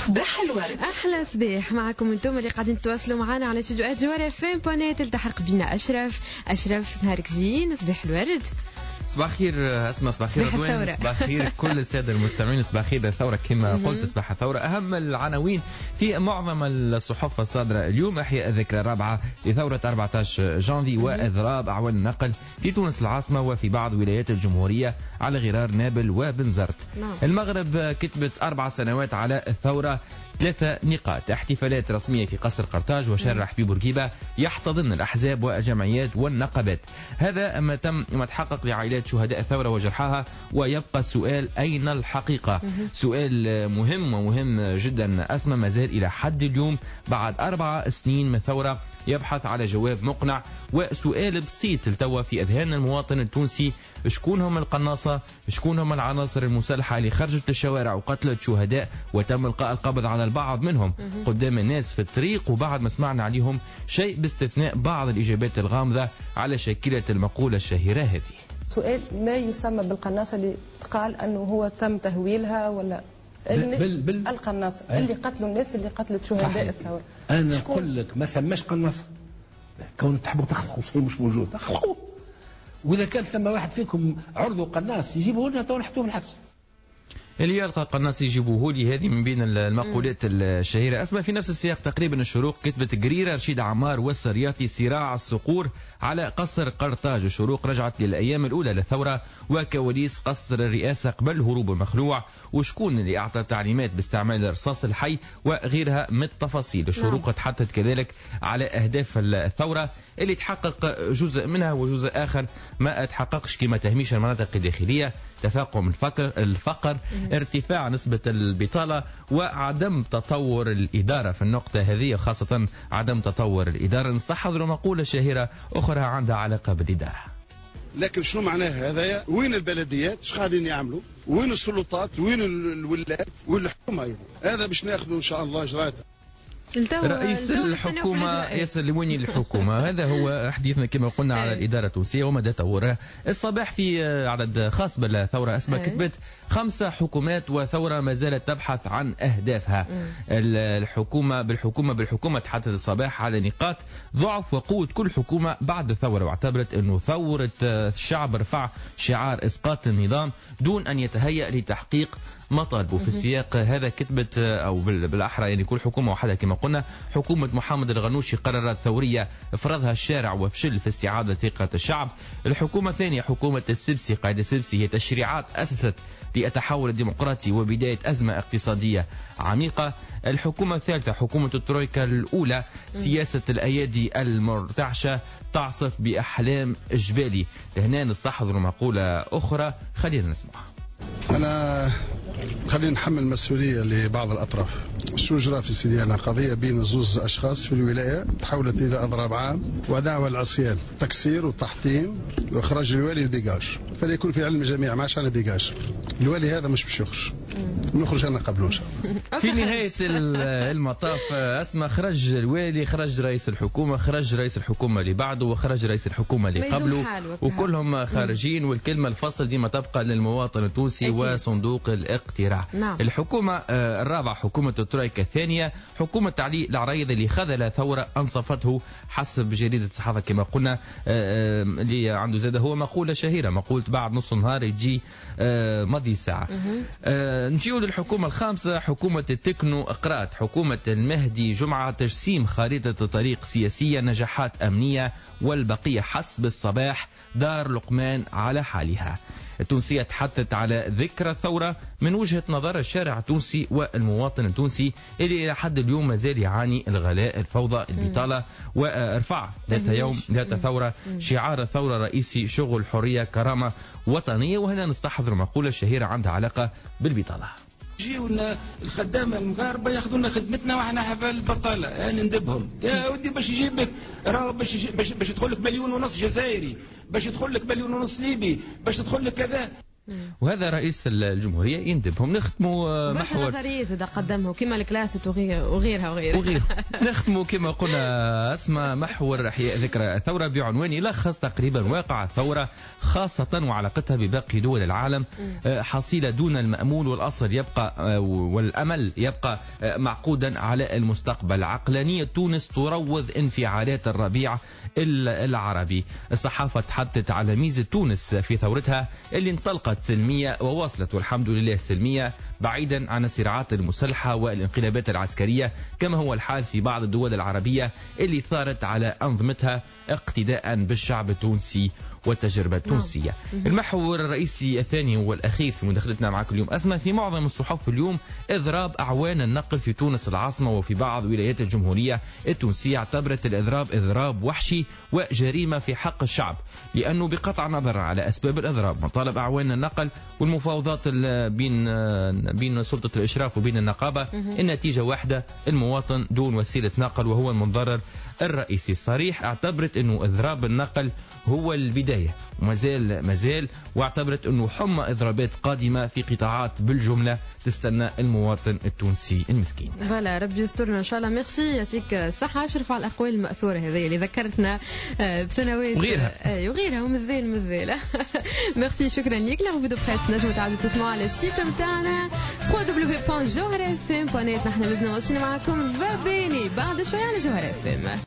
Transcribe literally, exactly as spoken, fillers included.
صباح الورد. احلى صباح معكم انتم اللي قاعدين تتواصلوا معنا على استوديوهات جوهر اف ام بونيت. تلتحق بينا اشرف. اشرف نهارك زين. صباح الورد. صباح الخير اسماء. صباح الخير رضوان. صباح الخير كل الساده المستمعين. صباح الخير الثوره كما قلت. صباح الثوره. اهم العناوين في معظم الصحف الصادره اليوم: احياء الذكرى الرابعه لثوره أربعة عشر جانفي واضراب اعوان النقل في تونس العاصمه وفي بعض ولايات الجمهوريه على غرار نابل وبنزرت. المغرب كتبت اربع سنوات على الثوره، ثلاثة نقاط: احتفالات رسمية في قصر قرطاج وشارع حبيب بورقيبة يحتضن الأحزاب والجمعيات والنقابات. هذا ما تم ما تحقق لعائلات شهداء الثورة وجرحاها. ويبقى السؤال: أين الحقيقة؟ سؤال مهم ومهم جدا أسمى ما زال إلى حد اليوم بعد أربع سنين من ثورة يبحث على جواب مقنع. وسؤال بسيط التوا في أذهان المواطن التونسي: شكون هم القناصة؟ شكون هم العناصر المسلحة اللي خرجت للشوارع وقتلت شهداء وتم إلقاء القبض على البعض منهم قدام الناس في الطريق وبعد ما سمعنا عليهم شيء باستثناء بعض الإجابات الغامضة على شاكلة المقولة الشهيرة هذه؟ سؤال: ما يسمى بالقناصة اللي قال أنه هو تم تهويلها ولا بل بل القناصة اللي قتلوا الناس اللي قتلت شهداء الثورة؟ أنا أقول لك ما ثماش قناصة. كون تحبوا تخلقوا شيء مش موجود تخلقوه، وإذا كان ثم واحد فيكم عرضوا قناص يجيبوه لنا تو نحطوه في الحبس. اللي يلقى قناص يجيبوه لي، هذه من بين المقولات الشهيرة. أسمع في نفس السياق تقريبا الشروق كتبت: قريرة رشيد عمار والسرياطي صراع الصقور على قصر قرطاج. الشروق رجعت للأيام الأولى للثورة وكواليس قصر الرئاسة قبل هروب المخلوع وشكون اللي أعطى تعليمات باستعمال الرصاص الحي وغيرها من التفاصيل. الشروق تحدثت كذلك على أهداف الثورة اللي تحقق جزء منها وجزء آخر ما تحققش كما تهميش المناطق الداخلية، تفاقم الفقر, الفقر ارتفاع نسبة البطالة وعدم تطور الإدارة. في النقطة هذه خاصة عدم تطور الإدارة نستحضر مقولة شهيرة أخرى عندها علاقة بالإدارة. لكن شنو معناها هذايا؟ وين البلديات؟ ايش قاعدين يعملوا؟ وين السلطات؟ وين الولايات؟ وين الحكومة أيضا؟ هذا باش ناخذوا إن شاء الله إجراءات. رئيس الحكومة يسلموني الحكومة. هذا هو حديثنا كما قلنا على الإدارة التونسية ومدى تطورها. الصباح في عدد خاص بالثورة أسماء كتبت: خمسة حكومات وثورة ما زالت تبحث عن أهدافها. الحكومة بالحكومة بالحكومة تحدث الصباح على نقاط ضعف وقوة كل حكومة بعد الثورة، واعتبرت أنه ثورة الشعب رفع شعار إسقاط النظام دون أن يتهيأ لتحقيق مطالبه. في السياق هذا كتبت أو بالأحرى يعني كل حكومة وحدها كما قلنا: حكومة محمد الغنوشي قررت ثورية افرضها الشارع وفشل في استعادة ثقة الشعب. الحكومة الثانية حكومة السبسي. قاعدة السبسي هي تشريعات أسست للتحول الديمقراطي وبداية أزمة اقتصادية عميقة. الحكومة الثالثة حكومة الترويكا الأولى، سياسة الأيادي المرتعشة تعصف بأحلام جبالي. هنا نستحضر مقولة أخرى خلينا نسمعها. أنا خلينا نحمل مسؤولية لبعض الأطراف. شو جرى في سيديانا؟ قضية بين زوز أشخاص في الولاية تحولت إلى أضراب عام ودعوة العصيان، تكسير وتحطيم وإخراج الوالي لديجاج. فليكون في علم الجميع ما عادش على ديجاج. الوالي هذا مش باش يخرج، نخرج أنا قبله إن شاء الله. في نهاية المطاف أسمى خرج الوالي، خرج رئيس الحكومة، خرج رئيس الحكومة اللي بعده، وخرج رئيس الحكومة اللي قبله، وكلهم خارجين. والكلمة الفصل ديما تبقى للمواطن التونسي أكيد. وصندوق الاقتراع. نعم. الحكومة الرابعة حكومة الترويكا الثانية، حكومة علي العريض اللي خذل ثورة أنصفته حسب جريدة الصحافة كما قلنا. اللي عنده زادة هو مقولة شهيرة، مقولة بعد نص نهار يجي مضي ساعة. نجيو للحكومة الخامسة حكومة التكنو اقراط، حكومة المهدي جمعة، تجسيم خريطة طريق سياسية، نجاحات أمنية، والبقية حسب الصباح دار لقمان على حالها. التونسية تحدثت على ذكرى الثورة من وجهة نظر الشارع التونسي والمواطن التونسي اللي إلى حد اليوم ما زال يعاني الغلاء، الفوضى، البطالة. ورفع ذات يوم ذات ثورة شعار الثورة الرئيسي: شغل، حرية، كرامة وطنية. وهنا نستحضر مقولة شهيرة عندها علاقة بالبطالة. يجيونا الخدامه المغاربه ياخذونا خدمتنا واحنا حفل البطاله، يعني ندبهم يا ودي باش يجيبك راهو باش باش باش يدخل لك مليون ونص جزائري، باش يدخل لك مليون ونص ليبي، باش تدخل لك كذا. وهذا رئيس الجمهورية يندبهم. نختموا محور نظريات إذا قدمه كما الكلاست وغيرها وغيرها وغيرها نختموا كما قلنا اسمى محور إحياء ذكرى الثورة بعنوان يلخص تقريبا واقع الثورة خاصة وعلاقتها بباقي دول العالم. حصيلة دون المأمول، والأصل يبقى والأمل يبقى معقودا على المستقبل. عقلانية تونس تروض انفعالات الربيع العربي. الصحافة تحدثت على ميزة تونس في ثورتها اللي انطلقت سلمية ووصلت والحمد لله سلمية بعيدا عن الصراعات المسلحة والانقلابات العسكرية كما هو الحال في بعض الدول العربية اللي ثارت على أنظمتها اقتداء بالشعب التونسي والتجربة التونسية. المحور الرئيسي الثاني والأخير في مداخلتنا معكم اليوم أسمى. في معظم الصحف اليوم إضراب أعوان النقل في تونس العاصمة وفي بعض ولايات الجمهورية التونسية. اعتبرت الإضراب إضراب وحشي وجريمة في حق الشعب، لأنه بقطع النظر على أسباب الإضراب مطالب أعوان النقل والمفاوضات بين بين سلطة الإشراف وبين النقابة النتيجة واحدة، المواطن دون وسيلة نقل وهو المنضرر الرئيسي. صريح اعتبرت أنه إضراب النقل هو البداية ومازال مازال واعتبرت أنه حمى إضرابات قادمة في قطاعات بالجملة تستنى المواطن التونسي المسكين. فوالا ربي يسترنا إن شاء الله. ميرسي، يعطيك الصحة. أشرف على الأقوال المأثورة هذه اللي ذكرتنا بسنوات وغيرها وغيرها ومازال مازال ميرسي، شكرا لك. لا فيديو بريس نجموا تعودوا تسمعوا على السيت نتاعنا دبليو دبليو دبليو دوت جوهر اف ام دوت نت. نحن مازلنا واصلين معكم فابيني بعد شوية على جوهر اف ام.